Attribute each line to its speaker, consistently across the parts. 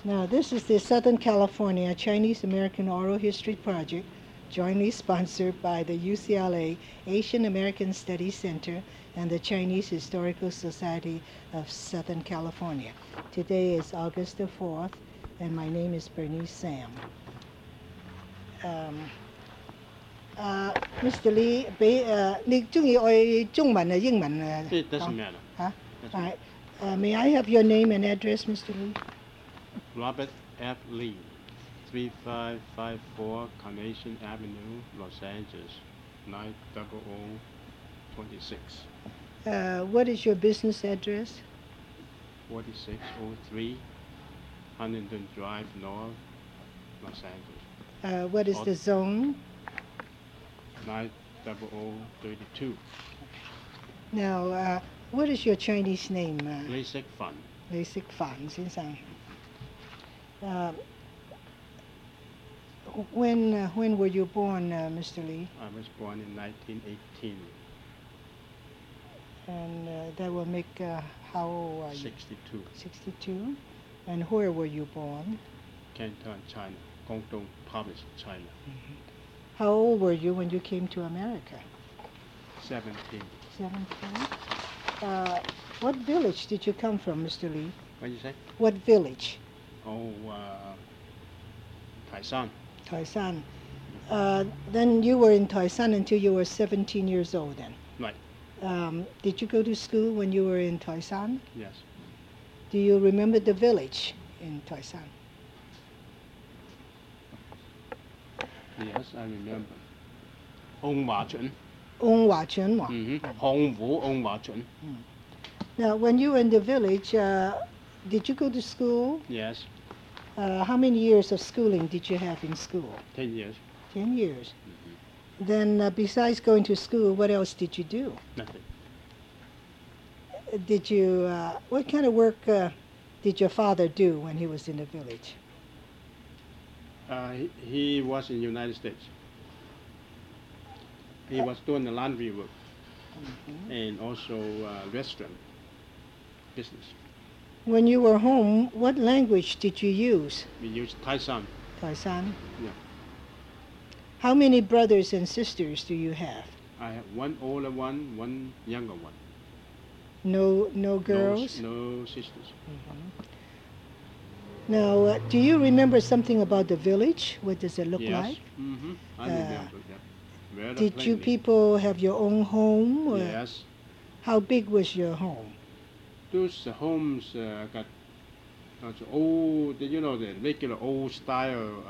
Speaker 1: Now, this is the Southern California Chinese American Oral History Project, jointly sponsored by the UCLA Asian American Studies Center and the Chinese Historical Society of Southern California. Today is August the 4th, and my name is Bernice Sam. Um, Mr. Lee, 你中意愛中文啊英文啊
Speaker 2: It doesn't matter.
Speaker 1: 嚇
Speaker 2: Doesn't
Speaker 1: All right.
Speaker 2: matter.
Speaker 1: May I have your name and address, Mr. Lee?
Speaker 2: Robert F. Lee, 3554 Carnation Avenue, Los Angeles, 90026.
Speaker 1: What is your business address?
Speaker 2: 4603 Huntington Drive North, Los Angeles,
Speaker 1: What is the zone?
Speaker 2: 90032.
Speaker 1: Now, what is your Chinese name?
Speaker 2: Basic Fund.
Speaker 1: 李食凡先生。When were you born, Mr. Lee?
Speaker 2: I was born in 1918,
Speaker 1: And that will make how old are you?
Speaker 2: 62,
Speaker 1: 62. And where were you born?
Speaker 2: Canton, China, Guangdong Province, China,
Speaker 1: How old were you when you came to America?
Speaker 2: 17.
Speaker 1: 17. What village did you come from, Mr. Lee?
Speaker 2: What did you say?
Speaker 1: What village?
Speaker 2: Oh, Taisan.
Speaker 1: Taisan. Then you were in Taisan until you were 17 years old then.
Speaker 2: Right.
Speaker 1: Did you go to school when you were in Taisan?
Speaker 2: Yes.
Speaker 1: Do you remember the village in Taisan?
Speaker 2: Yes, I remember. Ong Hua Chun.
Speaker 1: Ong Hua Chun.
Speaker 2: Hong Wu Ong Hua Chun.
Speaker 1: Now, when you were in the village, did you go to school?
Speaker 2: Yes.
Speaker 1: How many years of schooling did you have in school?
Speaker 2: 10 years.
Speaker 1: 10 years. Then, besides going to school, what else did you do?
Speaker 2: Nothing.
Speaker 1: Did you, what kind of work did your father do when he was in the village?
Speaker 2: He was in the United States. He was doing the laundry work and also restaurant business.
Speaker 1: When you were home, what language did you use?
Speaker 2: We used Taisan.
Speaker 1: Taisan?
Speaker 2: Yeah.
Speaker 1: How many brothers and sisters do you have?
Speaker 2: I have one older one, one younger one.
Speaker 1: No girls?
Speaker 2: No sisters.
Speaker 1: Now, do you remember something about the village? What does it look
Speaker 2: Yes.
Speaker 1: like?
Speaker 2: I remember that. Very
Speaker 1: Did you
Speaker 2: plainly.
Speaker 1: people have your own home? Or
Speaker 2: Yes.
Speaker 1: how big was your home?
Speaker 2: Those homes got old, the regular old style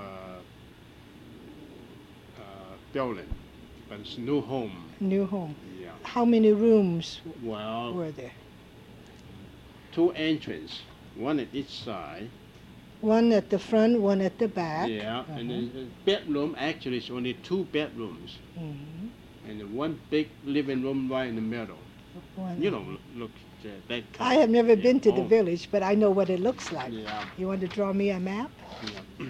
Speaker 2: building, but it's new home.
Speaker 1: New home.
Speaker 2: Yeah.
Speaker 1: How many rooms
Speaker 2: Well,
Speaker 1: were there?
Speaker 2: 2 entrances, one at each side.
Speaker 1: One at the front, one at the back.
Speaker 2: Yeah, and the bedroom actually is only 2 bedrooms,
Speaker 1: Mhm.
Speaker 2: and then one big living room right in the middle.
Speaker 1: One-
Speaker 2: You know, look that kind.
Speaker 1: I have never been to the
Speaker 2: Oh,
Speaker 1: village, but I know what it looks like.
Speaker 2: Yeah.
Speaker 1: You want to draw me a map?
Speaker 2: Yeah.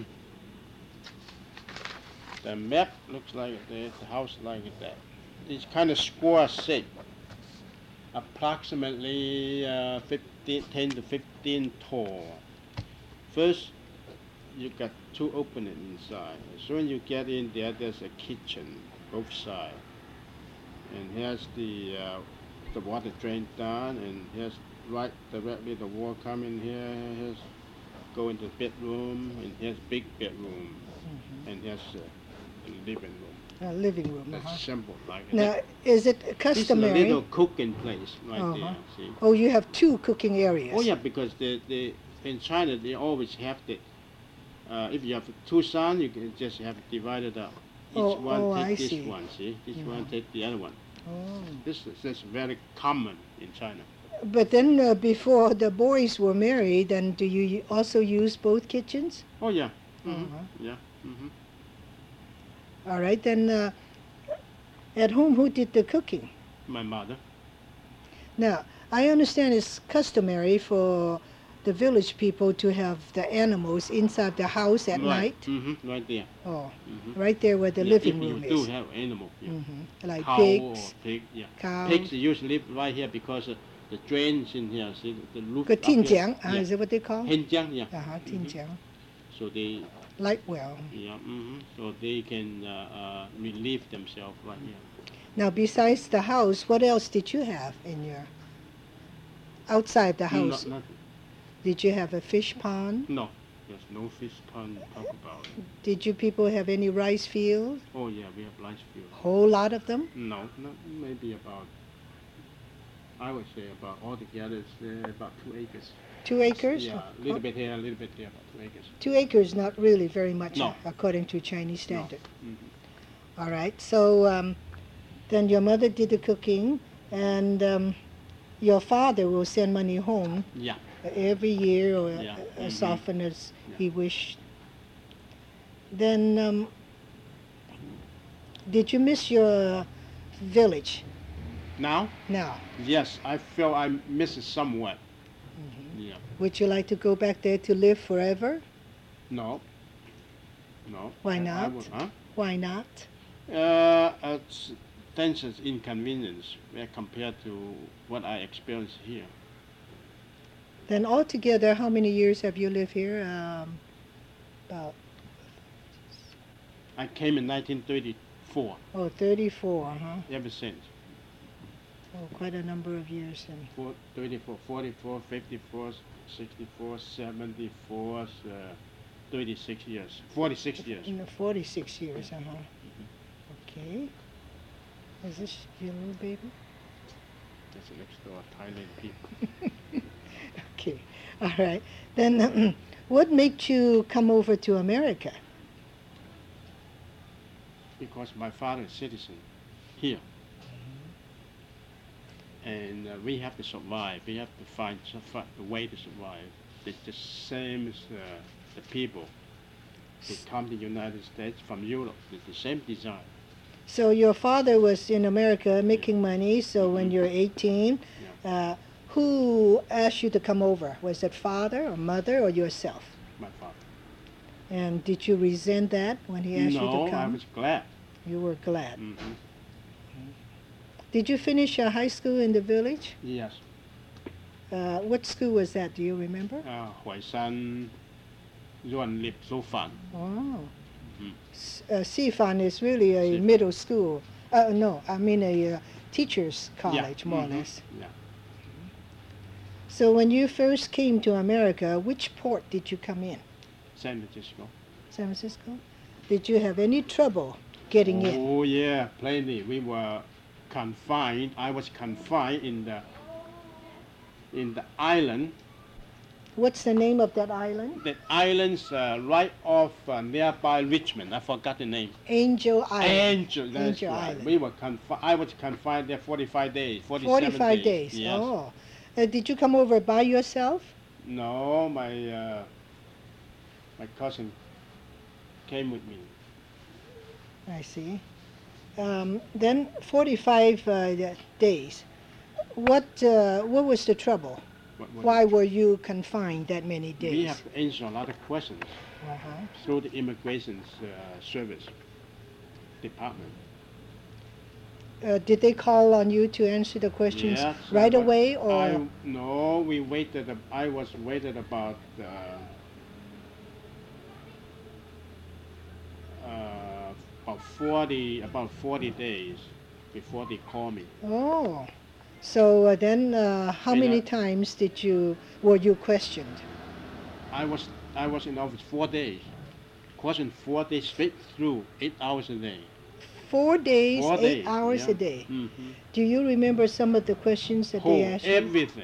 Speaker 2: The map looks like that, the house like that. It's kind of square shape, approximately 10 to 15 tall. First, you got 2 openings inside. As soon as you get in there, there's a kitchen both sides, and here's the water drain down, and here's right directly the wall coming here. Here's go into the bedroom, and here's big bedroom, and here's the living room.
Speaker 1: Living room.
Speaker 2: That's simple like
Speaker 1: Now,
Speaker 2: that.
Speaker 1: is it
Speaker 2: This is a
Speaker 1: customary?
Speaker 2: little cooking place right
Speaker 1: Uh-huh.
Speaker 2: there. See?
Speaker 1: Oh, you have 2 cooking areas.
Speaker 2: Oh yeah, because in China they always have the. If you have 2 sons, you can just have it divided up. Each one
Speaker 1: I
Speaker 2: take this
Speaker 1: see.
Speaker 2: one, see? This one take the other one.
Speaker 1: Oh.
Speaker 2: This is very common in China.
Speaker 1: But then before the boys were married, then do you also use both kitchens?
Speaker 2: Oh yeah. Mhm.
Speaker 1: Uh-huh.
Speaker 2: Yeah. Hmm.
Speaker 1: All right, then at home, who did the cooking?
Speaker 2: My mother.
Speaker 1: Now, I understand it's customary for the village people to have the animals inside the house at night.
Speaker 2: Right there.
Speaker 1: Oh,
Speaker 2: Mhm.
Speaker 1: right there where the
Speaker 2: Yeah,
Speaker 1: living
Speaker 2: if
Speaker 1: room
Speaker 2: you do
Speaker 1: is.
Speaker 2: have animal, yeah.
Speaker 1: Like
Speaker 2: Cow
Speaker 1: pigs,
Speaker 2: or pig, yeah.
Speaker 1: cows.
Speaker 2: Pigs usually live right here because the drains in here. See the roof.
Speaker 1: Good
Speaker 2: up here.
Speaker 1: Tinjiang,
Speaker 2: Yeah.
Speaker 1: is that what they call?
Speaker 2: Henjiang, yeah.
Speaker 1: Tinjiang.
Speaker 2: So they,
Speaker 1: Light well.
Speaker 2: yeah, so they can relieve themselves right here.
Speaker 1: Now, besides the house, what else did you have in your outside the house?
Speaker 2: Nothing.
Speaker 1: Did you have a fish pond?
Speaker 2: No, there's no fish pond to talk about.
Speaker 1: Did you people have any rice fields?
Speaker 2: Oh yeah, we have rice field.
Speaker 1: Whole lot of them?
Speaker 2: No, maybe about. I would say about altogether it's about 2 acres.
Speaker 1: 2 acres?
Speaker 2: Yeah, a little bit here, a little bit there, about 2 acres.
Speaker 1: 2 acres, not really very much,
Speaker 2: No.
Speaker 1: according to Chinese standard.
Speaker 2: No.
Speaker 1: All right. So then your mother did the cooking, and your father will send money home
Speaker 2: Yeah.
Speaker 1: every year, or
Speaker 2: Yeah.
Speaker 1: as often as
Speaker 2: Yeah.
Speaker 1: he wished. Then, did you miss your village
Speaker 2: Now?
Speaker 1: now?
Speaker 2: Yes, I feel I miss it somewhat. Yeah.
Speaker 1: Would you like to go back there to live forever?
Speaker 2: No. No.
Speaker 1: Why
Speaker 2: I
Speaker 1: not?
Speaker 2: would, huh?
Speaker 1: Why not?
Speaker 2: It's tensions, inconvenience compared to what I experienced here.
Speaker 1: Then altogether, how many years have you lived here? About
Speaker 2: I came in 1934.
Speaker 1: 34, huh?
Speaker 2: Ever since.
Speaker 1: Oh, quite a number of years then.
Speaker 2: 34, 44, 54, 64, 74, 36 years. 46 years.
Speaker 1: 46 years, Okay. Is this your little baby?
Speaker 2: That's the next door Thailand people.
Speaker 1: Okay. All right. Then what made you come over to America?
Speaker 2: Because my father is citizen here. And we have to survive. We have to find a way to survive. It's the same as the people who come to the United States from Europe. It's the same design.
Speaker 1: So your father was in America making money, so when you're 18, who asked you to come over? Was it father or mother or yourself?
Speaker 2: My father.
Speaker 1: And did you resent that when he asked you to come?
Speaker 2: No, I was glad.
Speaker 1: You were glad.
Speaker 2: Mm-hmm.
Speaker 1: Did you finish high school in the village?
Speaker 2: Yes.
Speaker 1: What school was that? Do you remember?
Speaker 2: Huai San Yuan Lip So Fan.
Speaker 1: Oh. Sifan is really a middle school. No, I mean a teacher's college, more or less.
Speaker 2: Yeah.
Speaker 1: So when you first came to America, which port did you come in?
Speaker 2: San Francisco.
Speaker 1: San Francisco? Did you have any trouble getting in?
Speaker 2: Oh yeah, plenty. We were confined. I was confined in the island.
Speaker 1: What's the name of that island?
Speaker 2: The island's right off nearby Richmond. I forgot the name.
Speaker 1: Angel Island.
Speaker 2: Angel, that's
Speaker 1: Angel
Speaker 2: right.
Speaker 1: Island.
Speaker 2: We were I was confined there 45 days. 45
Speaker 1: days.
Speaker 2: Yes.
Speaker 1: Oh. Did you come over by yourself?
Speaker 2: No, my cousin came with me.
Speaker 1: I see. Then 45 days. What was the trouble? Why were you confined that many days?
Speaker 2: We have to answer a lot of questions through the immigration service department.
Speaker 1: Did they call on you to answer the questions right away, or?
Speaker 2: No, we waited. I was waited about 40 days before they called me.
Speaker 1: Oh, so then how many times were you questioned?
Speaker 2: I was in office 4 days. Questioned 4 days straight through, 8 hours a day.
Speaker 1: 4 days,
Speaker 2: 4
Speaker 1: 8
Speaker 2: days,
Speaker 1: hours
Speaker 2: yeah.
Speaker 1: a day.
Speaker 2: Mm-hmm.
Speaker 1: Do you remember some of the questions that they asked you?
Speaker 2: Everything.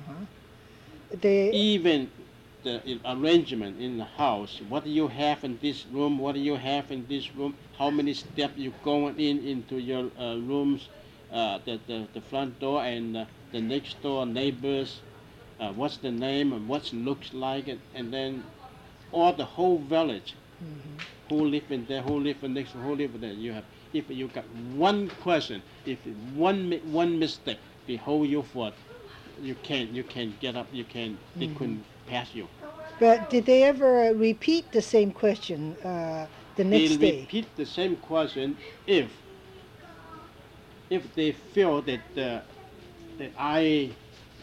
Speaker 2: Even the arrangement in the house. What do you have in this room? What do you have in this room? How many steps you going into your rooms? The front door and the next door neighbors. What's the name and what looks like it, and then all the whole village. Who live in there? Who live in next? Who live in there? You have. If you got one question, if one mistake, they hold you for. You can't get up. They couldn't pass you.
Speaker 1: But did they ever repeat the same question the next day?
Speaker 2: They repeat the same question if they feel that I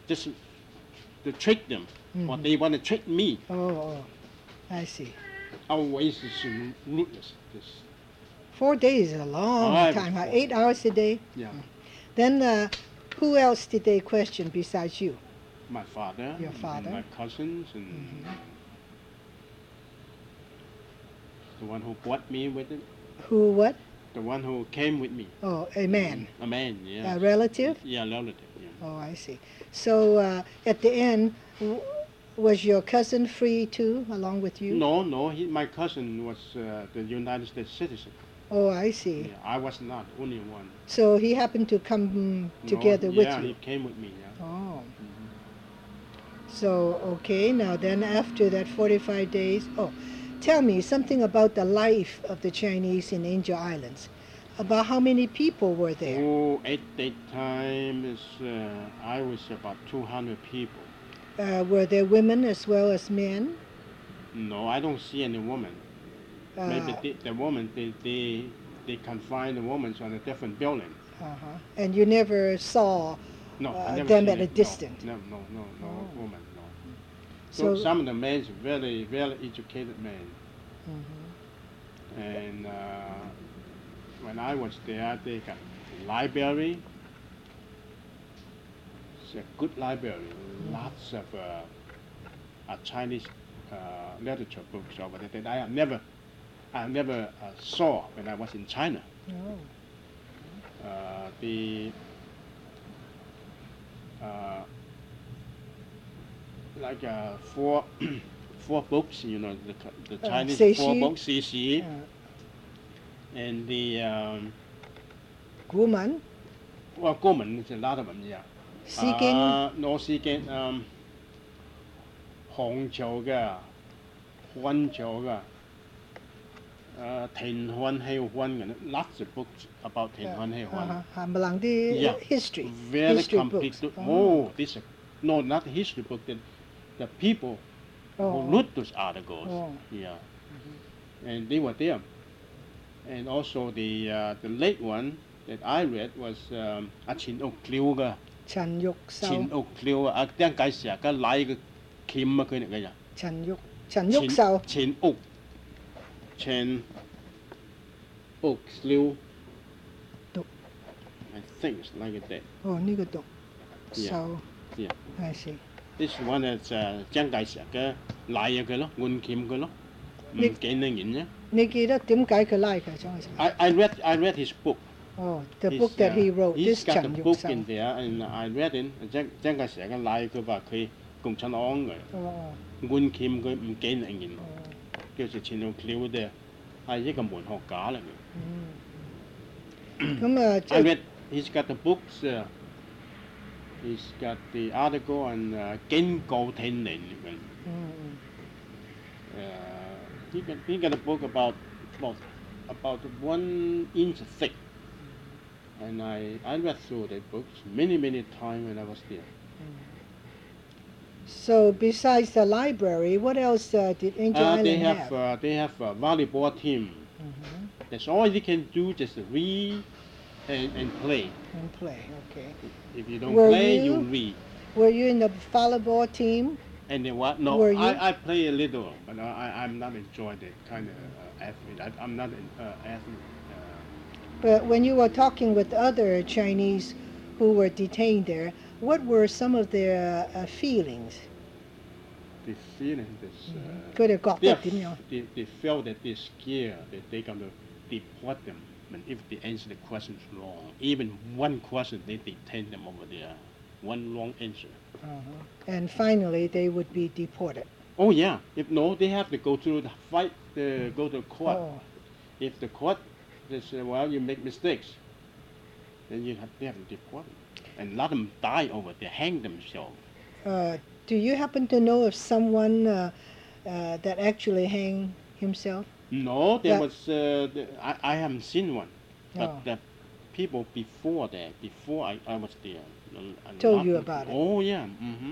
Speaker 2: just to trick them, or they want to trick me.
Speaker 1: Oh, I see.
Speaker 2: Our ways is ruthless.
Speaker 1: 4 days is a long time. 8 hours a day.
Speaker 2: Yeah.
Speaker 1: Then who else did they question besides you?
Speaker 2: My father.
Speaker 1: Your father.
Speaker 2: And my cousins and the one who brought me with it.
Speaker 1: Who what?
Speaker 2: The one who came with me.
Speaker 1: Oh, a man.
Speaker 2: A man, yeah.
Speaker 1: A relative?
Speaker 2: Yeah, relative. Yeah.
Speaker 1: Oh, I see. So at the end, was your cousin free too, along with you?
Speaker 2: No, my cousin was the United States citizen.
Speaker 1: Oh, I see.
Speaker 2: Yeah, I was not, only one.
Speaker 1: So he happened to come together with you?
Speaker 2: Yeah, he came with me, yeah.
Speaker 1: Oh. So, okay, now then after that 45 days, tell me something about the life of the Chinese in Angel Islands. About how many people were there?
Speaker 2: Oh, at that time, I was about 200 people.
Speaker 1: Were there women as well as men?
Speaker 2: No, I don't see any woman. Maybe the woman, they confine the women on a different building.
Speaker 1: And you never saw them at a distance?
Speaker 2: No, woman, no. So some of the men are very, very educated men. And when I was there, they got a library. It's a good library. Lots of Chinese literature books over there that I never saw when I was in China. Like four books, the Chinese 4 books, Xi, and the
Speaker 1: Guman.
Speaker 2: Well, Guman is a lot of them, yeah.
Speaker 1: Xi
Speaker 2: No, Xi King, Hong Qiu嘅, Huan Qiu嘅, Tian Huan Hei Huan, lots of books about Tian Huan Hei Huan.
Speaker 1: History.
Speaker 2: Very
Speaker 1: history
Speaker 2: complete.
Speaker 1: Books.
Speaker 2: This no, not history book. The people who wrote those articles. Yeah, and they were there. And also the late one that I read was Chin Uk Liu 嘅。
Speaker 1: 陳玉秀。
Speaker 2: 陳屋料啊，啲人介紹啊，個奶嘅鉗啊，佢嚟嘅呀。
Speaker 1: 陳玉秀。
Speaker 2: 陳屋料。
Speaker 1: 讀。
Speaker 2: I think it's like that.
Speaker 1: 哦，呢個讀。秀。
Speaker 2: Yeah.
Speaker 1: I see.
Speaker 2: This one is 張介紹嘅奶啊佢咯，換鉗佢咯，唔見得人啫。
Speaker 1: 你記得點解佢拉佢張介紹
Speaker 2: I read his book.
Speaker 1: Oh, the book that he wrote.
Speaker 2: He's
Speaker 1: this
Speaker 2: got the book
Speaker 1: Chan
Speaker 2: in there, and I read it. 張介紹嘅奶佢話佢共產黨嘅，換鉗佢唔見得人，叫做陳屋料嘅，係一個文學家嚟嘅。
Speaker 1: 咁啊
Speaker 2: ，I read. He's got the books. He's got the article on 經過天年嚟嘅。He got a book about 1 inch thick. And I read through the books many times when I was there.
Speaker 1: So besides the library, what else did Angel Island have?
Speaker 2: They have a volleyball team. That's all you can do, just read and play.
Speaker 1: And play, okay.
Speaker 2: If you don't play, you read.
Speaker 1: Were you in the volleyball team?
Speaker 2: And then what? No, I play a little, but I'm not enjoying that kind of athlete. I'm not an athlete.
Speaker 1: But when you were talking with other Chinese who were detained there, what were some of their feelings?
Speaker 2: The feeling is they felt that they're scared that they're going to deport them. And if they answer the questions wrong, even one question, they detain them over there. One wrong answer.
Speaker 1: And finally, they would be deported.
Speaker 2: Oh yeah. If no, they have to go through the fight, go to court. If the court they say, well, you make mistakes, then they have to deport them. And a lot of them die over there, hang themselves.
Speaker 1: Do you happen to know of someone that actually hanged himself?
Speaker 2: No, there was. I haven't seen one, but the people before I was there.
Speaker 1: Told you about it.
Speaker 2: Oh yeah.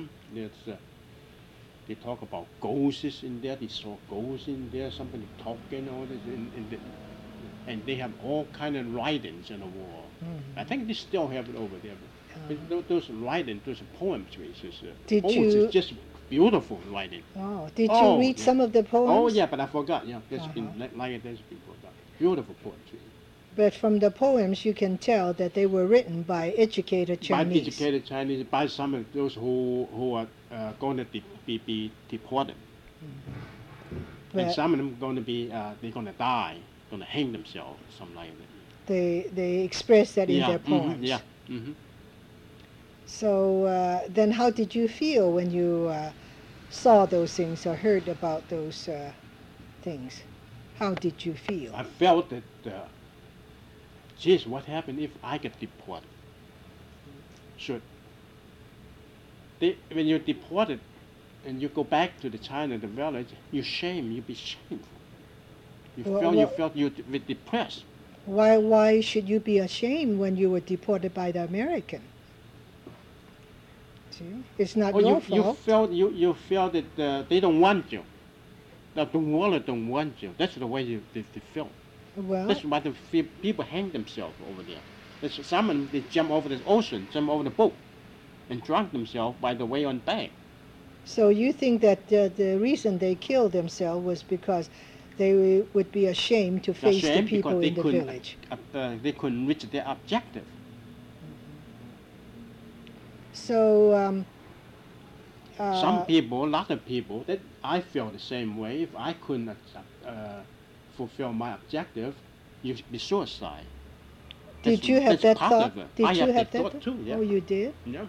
Speaker 2: They talk about ghosts in there. They saw ghosts in there. Somebody talking all this and they have all kind of writings on the wall. I think they still have it over there. Those writing, those poems,
Speaker 1: Did
Speaker 2: poems
Speaker 1: you-
Speaker 2: is just beautiful writing.
Speaker 1: Oh, did you
Speaker 2: Oh,
Speaker 1: read
Speaker 2: yeah.
Speaker 1: some of the poems?
Speaker 2: Oh yeah, but I forgot. Yeah, that's been
Speaker 1: Uh-huh.
Speaker 2: like that's been forgot. Beautiful poetry.
Speaker 1: But from the poems, you can tell that they were written by educated
Speaker 2: By
Speaker 1: Chinese.
Speaker 2: educated Chinese, by some of those who are going to be deported, and
Speaker 1: But
Speaker 2: some of them going to be they're going to die, going to hang themselves, something like that.
Speaker 1: they express that in
Speaker 2: Yeah,
Speaker 1: their poems.
Speaker 2: yeah. Mm-hmm.
Speaker 1: So then how did you feel when you saw those things or heard about those things? How did you feel?
Speaker 2: I felt that, geez, what happened if I get deported? Should when you're deported and you go back to the China, the village, you be shameful. You felt you were depressed.
Speaker 1: Why should you be ashamed when you were deported by the American? See? It's not your fault.
Speaker 2: You felt that they don't want you. That the world don't want you. That's the way they feel.
Speaker 1: Well,
Speaker 2: That's why people hang themselves over there. Some of them, they jump over the ocean, jump over the boat, and drunk themselves by the way on back.
Speaker 1: so you think that the reason they killed themselves was because they would be ashamed to face the
Speaker 2: Ashamed
Speaker 1: people
Speaker 2: because
Speaker 1: in the village.
Speaker 2: They couldn't reach their objective.
Speaker 1: So
Speaker 2: Some people, a lot of people, that I feel the same way. If I couldn't fulfill my objective, you'd be suicide.
Speaker 1: did you have that
Speaker 2: part
Speaker 1: thought?
Speaker 2: of it.
Speaker 1: Did
Speaker 2: I
Speaker 1: you
Speaker 2: have
Speaker 1: have
Speaker 2: that
Speaker 1: that
Speaker 2: thought too. Yeah.
Speaker 1: Oh, you did?
Speaker 2: Yeah.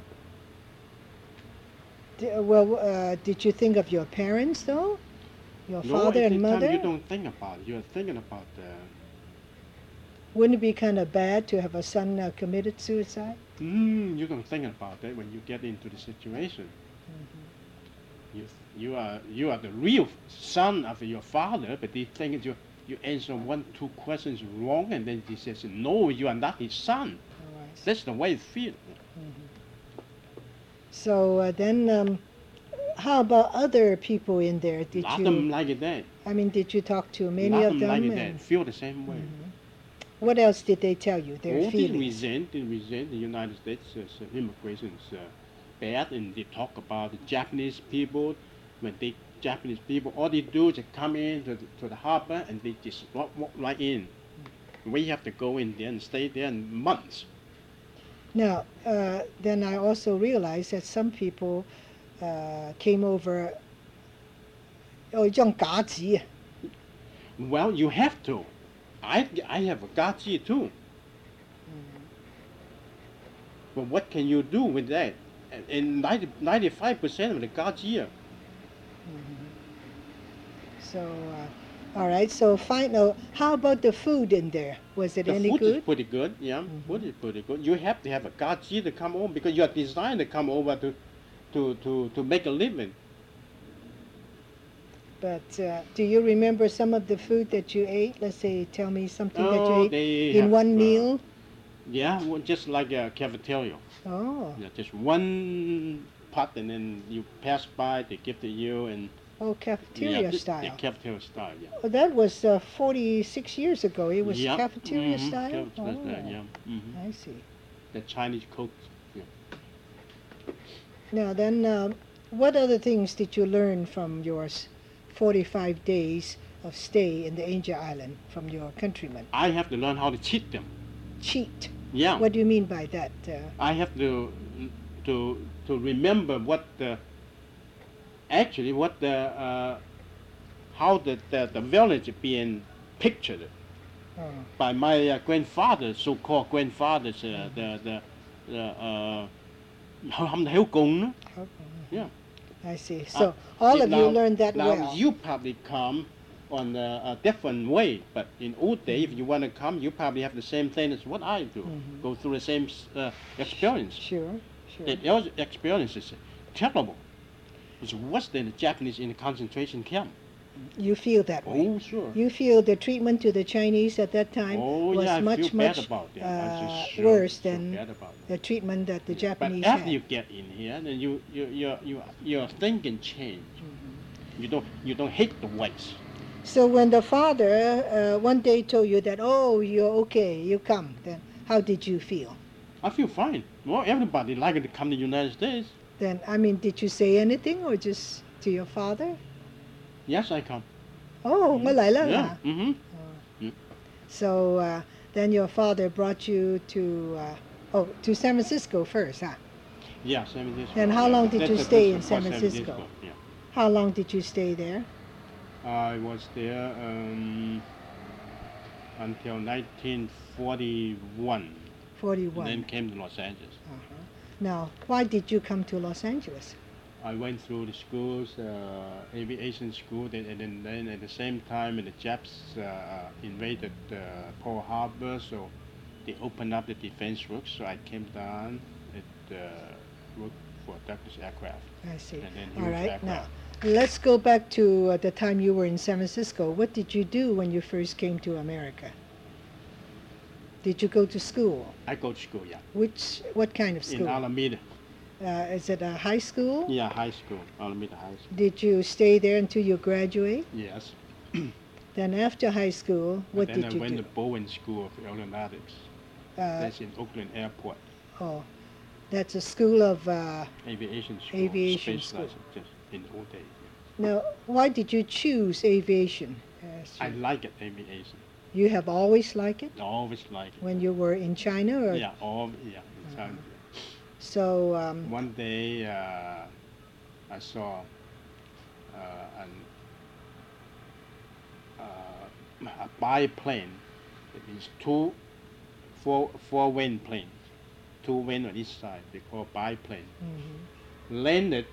Speaker 1: Did you think of your parents though? Your
Speaker 2: No,
Speaker 1: father
Speaker 2: at
Speaker 1: and
Speaker 2: the time
Speaker 1: mother?
Speaker 2: you don't think about it. You're thinking about
Speaker 1: Wouldn't it be kind of bad to have a son committed suicide?
Speaker 2: you don't think about that when you get into the situation. You are the real son of your father, but they think that you answer 1-2 questions wrong, and then he says, no, you are not his son.
Speaker 1: Oh, I see.
Speaker 2: That's the way it feels.
Speaker 1: So then, how about other people in there?
Speaker 2: A
Speaker 1: Did
Speaker 2: lot of them
Speaker 1: you?
Speaker 2: like that.
Speaker 1: I mean, did you talk to
Speaker 2: A
Speaker 1: many
Speaker 2: lot
Speaker 1: of them?
Speaker 2: like
Speaker 1: and
Speaker 2: that. Feel the same way.
Speaker 1: what else did they tell you? Their
Speaker 2: All they
Speaker 1: feelings.
Speaker 2: resent the United States immigration is bad, and they talk about the Japanese people. When Japanese people, all they do is come in to the harbor and they just walk right in. We have to go in there and stay there months.
Speaker 1: Now, then I also realized that some people came over. Oh, 用假紙啊
Speaker 2: Well, you have to. I have a gaji too. But what can you do with that? And 95% of the gaji.
Speaker 1: So, all right. So, how about the food in there? Was it
Speaker 2: The
Speaker 1: any
Speaker 2: food
Speaker 1: good?
Speaker 2: is pretty good, yeah. Food is pretty good. You have to have a gaji to come over because you are designed to come over to make a living.
Speaker 1: But do you remember some of the food that you ate? Let's say, tell me something that you ate
Speaker 2: they
Speaker 1: in
Speaker 2: have,
Speaker 1: one meal.
Speaker 2: Yeah, just like a cafeteria.
Speaker 1: Oh,
Speaker 2: Yeah, just one pot, and then you pass by, they give to you, and
Speaker 1: cafeteria
Speaker 2: the
Speaker 1: style.
Speaker 2: cafeteria style, yeah.
Speaker 1: Oh, that was 46 years ago. It was
Speaker 2: Yeah,
Speaker 1: cafeteria
Speaker 2: mhm,
Speaker 1: style.
Speaker 2: cafeteria style,
Speaker 1: Oh,
Speaker 2: yeah.
Speaker 1: I see.
Speaker 2: The Chinese cook. Yeah.
Speaker 1: Now then, what other things did you learn from your 45 days of stay in the Angel Island from your countrymen?
Speaker 2: I have to learn how to cheat them.
Speaker 1: Cheat.
Speaker 2: Yeah.
Speaker 1: What do you mean by that?
Speaker 2: I have to remember what the actually what the how the village being pictured
Speaker 1: Oh,
Speaker 2: by my grandfather, so-called grandfathers, Hâm Hiếu Cung.
Speaker 1: how-
Speaker 2: Yeah.
Speaker 1: I see. So all of you
Speaker 2: Now-
Speaker 1: learned that
Speaker 2: now
Speaker 1: well.
Speaker 2: you probably come on a different way, but in old days, if you want to come, you probably have the same thing as what I do. Go through the same experience.
Speaker 1: Sure, sure.
Speaker 2: The experience is terrible. It's worse than the Japanese in the concentration camp.
Speaker 1: You feel that way.
Speaker 2: Oh, sure.
Speaker 1: You feel the treatment to the Chinese at that time
Speaker 2: Oh,
Speaker 1: was
Speaker 2: yeah, I
Speaker 1: much,
Speaker 2: feel bad
Speaker 1: much
Speaker 2: about that. I just sure,
Speaker 1: worse
Speaker 2: feel
Speaker 1: than
Speaker 2: bad about it.
Speaker 1: the treatment that the
Speaker 2: But
Speaker 1: Japanese
Speaker 2: after
Speaker 1: had.
Speaker 2: you get in here, then your thinking change. You don't hate the whites.
Speaker 1: So when the father one day told you that, oh, you're okay, you come, then how did you feel?
Speaker 2: I feel fine. Well, everybody like to come to the United States.
Speaker 1: Then, I mean, did you say anything or just to your father?
Speaker 2: Yes, I come.
Speaker 1: Oh, malay lang
Speaker 2: Yeah.
Speaker 1: ah.
Speaker 2: Mm-hmm.
Speaker 1: So then your father brought you to San Francisco first, huh?
Speaker 2: Yeah, San Francisco.
Speaker 1: Then how
Speaker 2: yeah.
Speaker 1: long did
Speaker 2: That's
Speaker 1: you
Speaker 2: the
Speaker 1: stay
Speaker 2: first
Speaker 1: in San
Speaker 2: was
Speaker 1: Francisco?
Speaker 2: Yeah.
Speaker 1: How long did you stay there?
Speaker 2: I was there until 1941, and
Speaker 1: 41.
Speaker 2: then came to Los Angeles.
Speaker 1: Uh-huh. Now, why did you come to Los Angeles?
Speaker 2: I went through the schools, aviation school, and then at the same time, the Japs invaded Pearl Harbor, so they opened up the defense works. So I came down and worked for Douglas Aircraft,
Speaker 1: I see.
Speaker 2: and then
Speaker 1: All
Speaker 2: Hughes
Speaker 1: right,
Speaker 2: Aircraft.
Speaker 1: now let's go back to the time you were in San Francisco. What did you do when you first came to America? Did you go to school?
Speaker 2: I go to school, yeah,
Speaker 1: What kind of
Speaker 2: in
Speaker 1: school?
Speaker 2: Alameda.
Speaker 1: Is it a high school?
Speaker 2: Yeah, high school, Alameda High School.
Speaker 1: Did you stay there until you graduate?
Speaker 2: Yes.
Speaker 1: Then after high school, what
Speaker 2: then
Speaker 1: did
Speaker 2: I
Speaker 1: you
Speaker 2: went
Speaker 1: do?
Speaker 2: to Bowen School of Aeronautics. That's in Oakland Airport.
Speaker 1: Oh, that's a school of.
Speaker 2: Aviation school.
Speaker 1: Aviation
Speaker 2: space
Speaker 1: school.
Speaker 2: license, just in the old days.
Speaker 1: Now, why did you choose aviation?
Speaker 2: I like it, aviation.
Speaker 1: You have always liked it
Speaker 2: I always like it.
Speaker 1: when you were in China, or
Speaker 2: Yeah, in China.
Speaker 1: so?
Speaker 2: One day I saw a biplane. It means four wing planes, two wing on each side. They call biplane.
Speaker 1: Mhm.
Speaker 2: Landed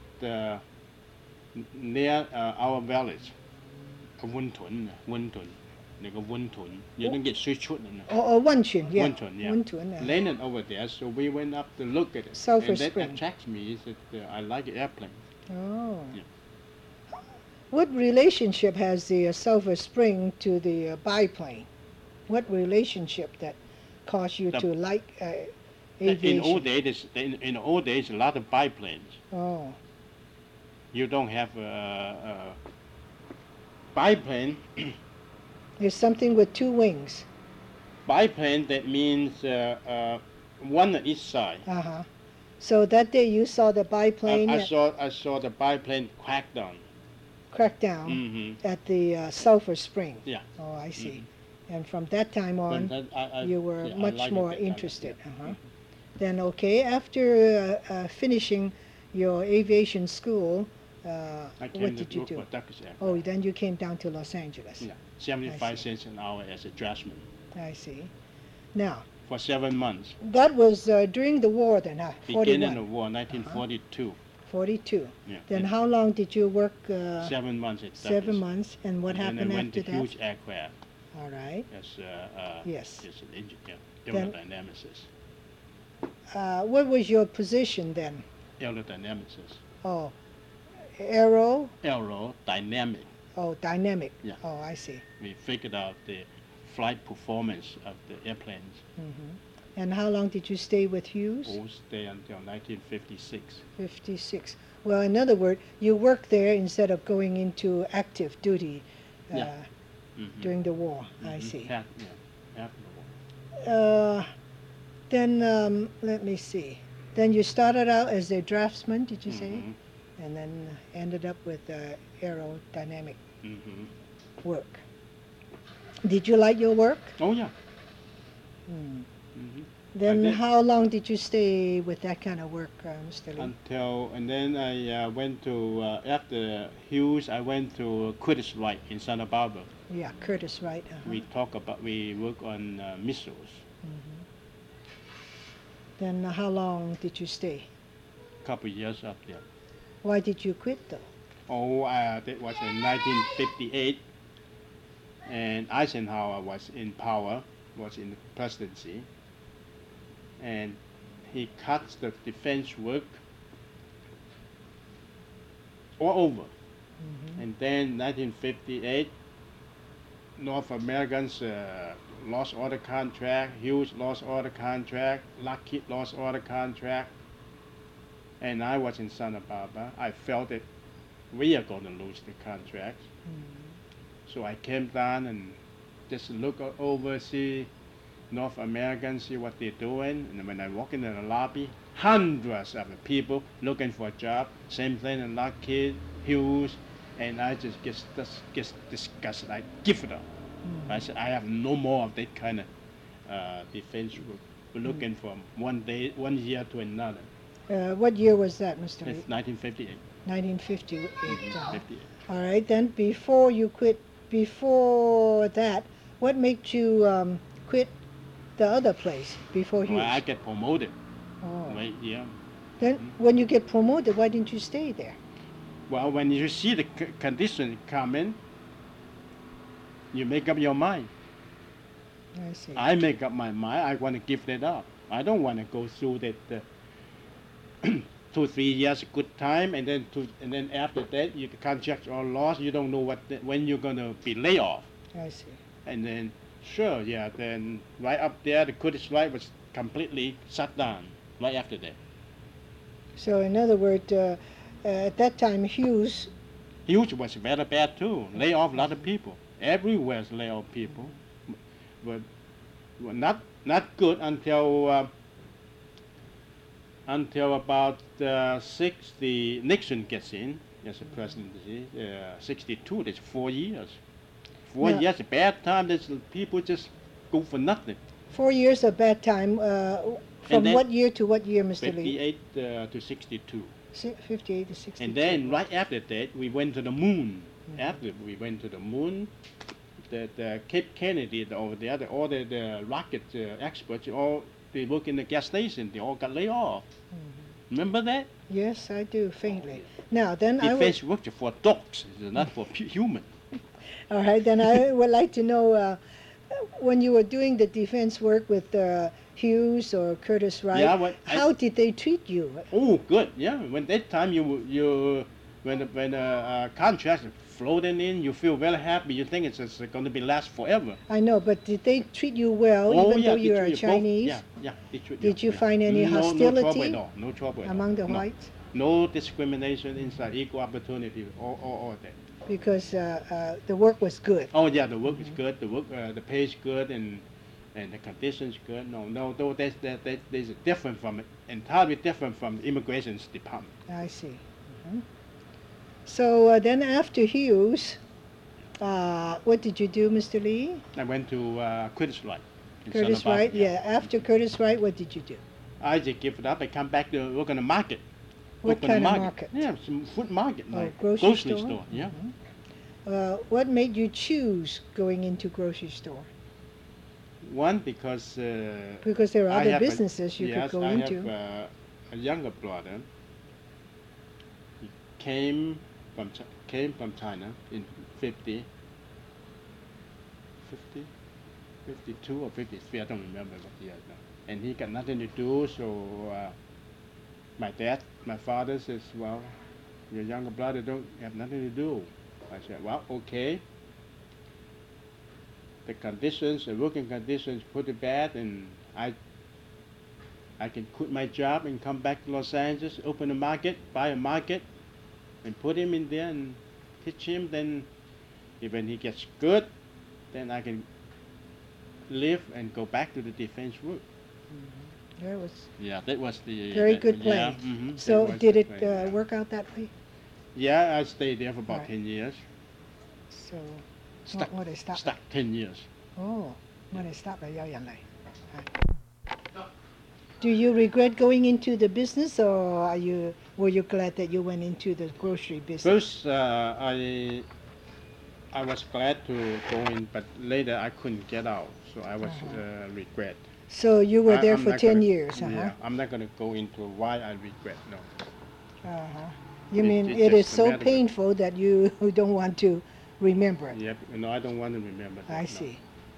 Speaker 2: near our village, Wun Tun. 你個溫頓，有啲熱水出嚟呢。
Speaker 1: 溫泉, yeah.
Speaker 2: 溫泉, yeah.
Speaker 1: 溫泉,
Speaker 2: Landed over there, so we went up to look at it.
Speaker 1: Sulphur
Speaker 2: and that
Speaker 1: Spring.
Speaker 2: attracts me is that I like airplanes.
Speaker 1: Oh.
Speaker 2: Yeah.
Speaker 1: What relationship has the Sulphur Spring to the biplane? What relationship that caused you to like aviation?
Speaker 2: In old days, a lot of biplanes.
Speaker 1: Oh.
Speaker 2: You don't have a biplane.
Speaker 1: There's something with two wings.
Speaker 2: Biplane, that means one on each side.
Speaker 1: Uh-huh. So that day you saw the biplane
Speaker 2: I saw the biplane crack down.
Speaker 1: At the Sulphur Spring.
Speaker 2: Yeah.
Speaker 1: Oh, I see. And from that time on, you were much more interested. Then, okay, after finishing your aviation school, what did you do? Oh, then you came down to Los Angeles.
Speaker 2: Yeah, 75 cents an hour as a draftsman.
Speaker 1: I see. Now,
Speaker 2: for 7 months.
Speaker 1: That was during the war then, huh?
Speaker 2: Beginning of war, 1942.
Speaker 1: 42.
Speaker 2: Yeah.
Speaker 1: Then how long did you work?
Speaker 2: 7 months at
Speaker 1: 7 months. And what happened
Speaker 2: then I went
Speaker 1: after
Speaker 2: to
Speaker 1: that?
Speaker 2: Hughes Aircraft.
Speaker 1: All right.
Speaker 2: Yes. As an engineer, aerodynamicist.
Speaker 1: What was your position then?
Speaker 2: Aerodynamicist.
Speaker 1: Oh, aero?
Speaker 2: Aerodynamic.
Speaker 1: Oh, dynamic.
Speaker 2: Yeah.
Speaker 1: Oh, I see.
Speaker 2: We figured out the flight performance of the airplanes.
Speaker 1: And how long did you stay with Hughes?
Speaker 2: We'll stay until 1956.
Speaker 1: 56. Well, in other words, you worked there instead of going into active duty during the war. I see.
Speaker 2: After the war.
Speaker 1: Then, let me see. Then you started out as a draftsman, did you say? And then ended up with aerodynamic work. Did you like your work?
Speaker 2: Oh, yeah.
Speaker 1: Then how long did you stay with that kind of work, Mr. Lee?
Speaker 2: And then I went to, after Hughes, I went to Curtiss Wright in Santa Barbara.
Speaker 1: Yeah, Curtiss Wright.
Speaker 2: We work on missiles.
Speaker 1: Then how long did you stay?
Speaker 2: A couple of years up there.
Speaker 1: Why did you quit though?
Speaker 2: Oh, that was in 1958, and Eisenhower was in power, was in the presidency, and he cut the defense work all over. And then 1958, North Americans lost all the contract, Hughes lost all the contract, Lockheed lost all the contract, and I was in Santa Barbara. I felt that we are going to lose the contract. So I came down and just look over, see North Americans, see what they're doing. And when I walk into the lobby, hundreds of people looking for a job. Same thing in Lockheed, Hughes, and I just get disgusted. I give it up. I said, I have no more of that kind of defense work. We're looking from one year to another.
Speaker 1: What year was that, Mr. Lee?
Speaker 2: It's 1958.
Speaker 1: 1958.
Speaker 2: 58.
Speaker 1: All right, then before you quit, before that, what made you quit the other place before Hughes?
Speaker 2: Well, I get promoted.
Speaker 1: Oh.
Speaker 2: Right, yeah.
Speaker 1: Then when you get promoted, why didn't you stay there?
Speaker 2: Well, when you see the condition come in, you make up your mind.
Speaker 1: I see.
Speaker 2: I make up my mind. I want to give that up. I don't want to go through that 2-3 years good time, and then after that your contracts are lost. You don't know when you're gonna be laid off.
Speaker 1: I see.
Speaker 2: And then sure, yeah. Then right up there, the Kurdish right was completely shut down right after that.
Speaker 1: So in other words, at that time, Hughes
Speaker 2: Was very bad too. Lay off a lot of people. Everywhere's lay off people. But not good until about 60. Nixon gets in as a presidency. 62. That's 4 years. 4
Speaker 1: Yeah.
Speaker 2: years, a bad time. There's people just go for nothing.
Speaker 1: 4 years a bad time. From
Speaker 2: then
Speaker 1: what year to what year, Mr. Lee?
Speaker 2: 58 to 62.
Speaker 1: 58 to 62.
Speaker 2: And then right after that, we went to the moon. After we went to the moon, the Cape Kennedy over there, all the rocket experts, they work in the gas station. They all got laid off. Remember that?
Speaker 1: Yes, I do faintly. Now then, I would,
Speaker 2: Defense work for dogs, it's not for human.
Speaker 1: all right. Then I would like to know when you were doing the defense work with Hughes or Curtis Wright.
Speaker 2: Yeah,
Speaker 1: how did they treat you?
Speaker 2: Oh, good. Yeah, when that time when the contract floating in, you feel very happy. You think it's going to be last forever.
Speaker 1: I know, but did they treat you well, even though you are a Chinese?
Speaker 2: They treat
Speaker 1: Did you find any
Speaker 2: No
Speaker 1: hostility
Speaker 2: trouble at all. No trouble at all.
Speaker 1: among the
Speaker 2: No.
Speaker 1: whites?
Speaker 2: No discrimination inside, equal opportunity, all that.
Speaker 1: Because the work was good.
Speaker 2: Oh yeah, the work is good. The work, the pay is good, and the conditions good. No, that's different entirely different from the immigration department.
Speaker 1: I see. So then after Hughes, what did you do, Mr. Lee?
Speaker 2: I went to Curtis Wright. in
Speaker 1: Curtis
Speaker 2: Santa Barbara.
Speaker 1: Wright, yeah. After Curtis Wright, what did you do?
Speaker 2: I just give it up. I come back to work on the market.
Speaker 1: What
Speaker 2: Work on the
Speaker 1: kind of market?
Speaker 2: Yeah, some food market,
Speaker 1: Oh,
Speaker 2: like
Speaker 1: grocery store?
Speaker 2: Yeah.
Speaker 1: What made you choose going into grocery store?
Speaker 2: One, because
Speaker 1: Because there are
Speaker 2: I
Speaker 1: other
Speaker 2: have
Speaker 1: businesses you
Speaker 2: yes,
Speaker 1: could go
Speaker 2: I
Speaker 1: into.
Speaker 2: have a younger brother. He came from China in 52 or 53. I don't remember what year now. And he got nothing to do, so my father says, "Well, your younger brother don't have nothing to do." I said, "Well, okay." The conditions, the working conditions, pretty bad, and I can quit my job and come back to Los Angeles, open a market, buy a market, and put him in there and teach him. Then, when he gets good, then I can live and go back to the defense work.
Speaker 1: That was
Speaker 2: That was the
Speaker 1: very good plan. So
Speaker 2: that was
Speaker 1: did
Speaker 2: the
Speaker 1: it
Speaker 2: plan.
Speaker 1: work out that way?
Speaker 2: Yeah, I stayed there for about
Speaker 1: Right.
Speaker 2: 10 years.
Speaker 1: So
Speaker 2: Stuck,
Speaker 1: 我哋 stop
Speaker 2: stuck 10 years.
Speaker 1: 哦，我哋 stop 啦，有人嚟。Do you regret going into the business, or were you glad that you went into the grocery business?
Speaker 2: First, I was glad to go in, but later I couldn't get out, so I was regret.
Speaker 1: So you were there
Speaker 2: I'm
Speaker 1: for
Speaker 2: not
Speaker 1: 10
Speaker 2: gonna-
Speaker 1: years,
Speaker 2: Yeah, I'm not going to go into why I regret. No.
Speaker 1: You mean
Speaker 2: it's
Speaker 1: it is
Speaker 2: just a
Speaker 1: so
Speaker 2: matter of-
Speaker 1: painful that you don't want to remember it?
Speaker 2: Yep. No, I don't want to remember that.
Speaker 1: I
Speaker 2: no.
Speaker 1: see.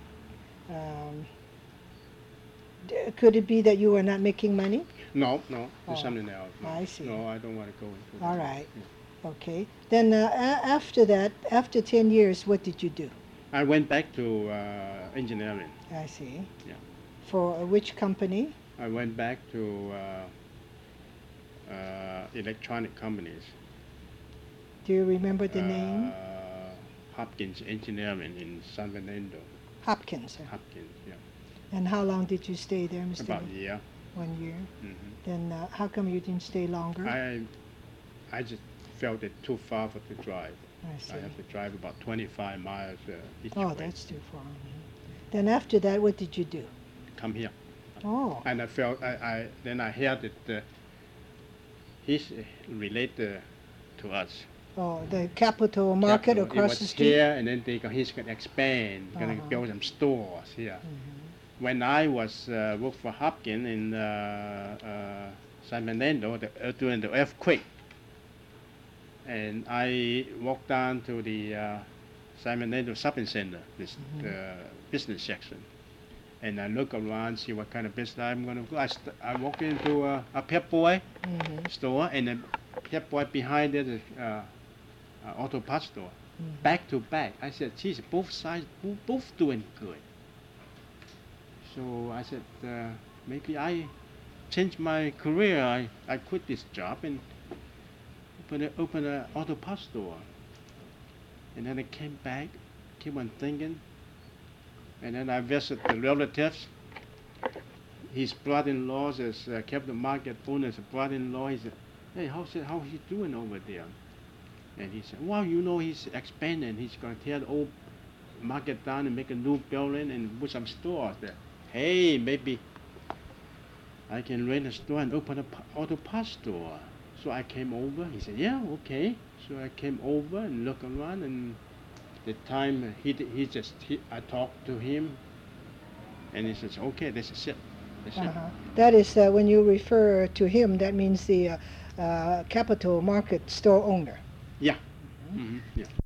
Speaker 1: Could it be that you were not making money?
Speaker 2: No, there's
Speaker 1: Oh,
Speaker 2: something else. No.
Speaker 1: I see.
Speaker 2: No, I don't want to go into that.
Speaker 1: All right.
Speaker 2: Yeah.
Speaker 1: Okay. Then after that, after 10 years, what did you do?
Speaker 2: I went back to engineering.
Speaker 1: I see.
Speaker 2: Yeah.
Speaker 1: For which company?
Speaker 2: I went back to electronic companies.
Speaker 1: Do you remember the name?
Speaker 2: Hopkins Engineering in San Fernando.
Speaker 1: Hopkins.
Speaker 2: Hopkins, yeah.
Speaker 1: And how long did you stay there, Mr.
Speaker 2: About a
Speaker 1: Lee?
Speaker 2: year.
Speaker 1: 1 year.
Speaker 2: Hmm.
Speaker 1: Then how come you didn't stay longer?
Speaker 2: I just felt it too far for to drive.
Speaker 1: I see.
Speaker 2: I have to drive about 25 miles each
Speaker 1: Oh,
Speaker 2: way.
Speaker 1: that's too far. Then after that, what did you do?
Speaker 2: Come here.
Speaker 1: Oh,
Speaker 2: And I felt, then I heard that he's related to us.
Speaker 1: oh, the Capital Market
Speaker 2: Capital,
Speaker 1: across
Speaker 2: it
Speaker 1: the
Speaker 2: was
Speaker 1: street.
Speaker 2: here, and then he's going to expand, going to
Speaker 1: Uh-huh.
Speaker 2: build some stores here.
Speaker 1: Mhm.
Speaker 2: When I was worked for Hopkins in San Fernando during the earthquake, and I walked down to the San Fernando Shopping Center, this business section, and I look around, see what kind of business I'm going to go. I walked into a Pep Boy
Speaker 1: Mhm.
Speaker 2: store, and a Pep Boy behind it is auto parts store,
Speaker 1: Mhm.
Speaker 2: back to back. I said, geez, both sides, both doing good. So I said, maybe I change my career. I quit this job and open an auto parts store. And then I came back, keep on thinking, and then I visited the relatives. His brother-in-law is Capital Market owner's brother-in-law. He said, hey, how's he doing over there? And he said, well, he's expanding. He's going to tear the old market down and make a new building and put some stores there. Hey, maybe I can rent a store and open an auto parts store. So I came over. He said, yeah, okay. So I came over and looked around, and the time I talked to him, and he says, okay, this is it. That's it.
Speaker 1: Uh-huh. That is, when you refer to him, that means the Capital Market store owner.
Speaker 2: Yeah. Mm-hmm. Yeah.